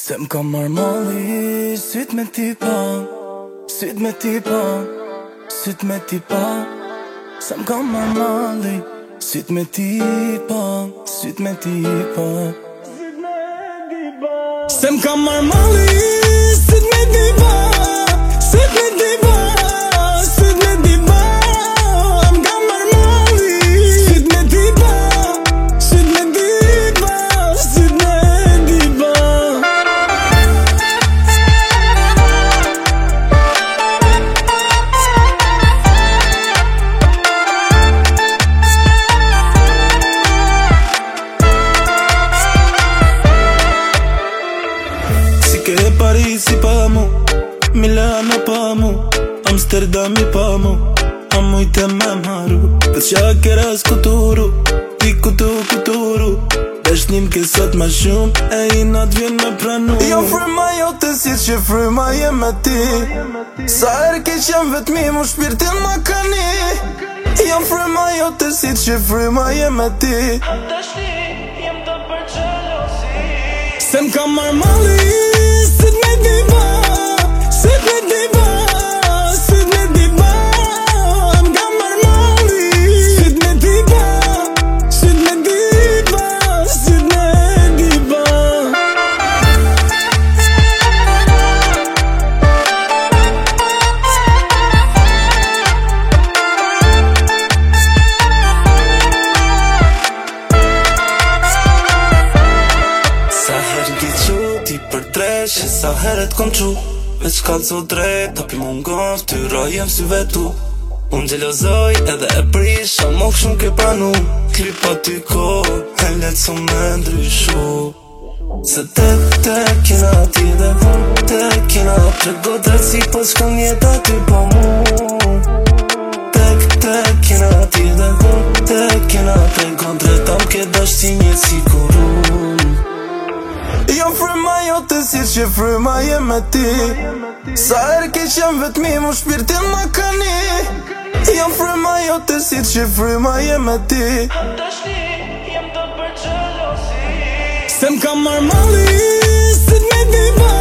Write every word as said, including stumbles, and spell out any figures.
Se m'ka marrë malli, syt me ti pa, syt me ti pa, syt me ti pa. Se m'ka marrë malli, syt me ti pa, syt me ti pa. Se m'ka marrë malli, syt me ti pa, syt me ti pa, syt me ti pa. M'ka marrë malli, syt me ti pa, syt me ti pa, syt me ti pa. Parisi pa mu, Milano pa mu, Amsterdami pa mu, a mujtë me maru. Për qa kera s'kuturu, ti kutu kuturu, dashnim ke sot ma shumë, e i nat vjen me pranu. Jo fryma jote si që fryma jem me ti, sa her ke qem vetmi mu shpirtin ma kani. Jo fryma jote si që fryma jem me ti, Dashni jem të për gjelosi. Se m'ka marrë malli, syt me ti pa, syt me ti pa, syt me ti pa. M'ka marrë malli, syt me ti pa, syt me ti pa, syt me ti pa. Sa her ki qu, ti për tresh, e sa heret kom qu, veç ka të drejt, tapi mungon ftyra jem sy vetu. Unë gjelozoj edhe e prish, a mok shumë ke pranu, klipa ty ko, e letë su me ndryshu. Se tek tek kina ti dhe vun, tek kina prego drejt si po shkon jeta ty po mu. Tek tek kina ti dhe vun, tek kina prego drejt am ke dashti një si kur unë. Jo fryma jote si që fryma jem me ti, sa her ke qem vetmi mu shpirtin ma kani. Jo fryma jote si që fryma jem me ti, Dashni jem të për gjelosi. Se m'ka marrë malli, syt me ti pa,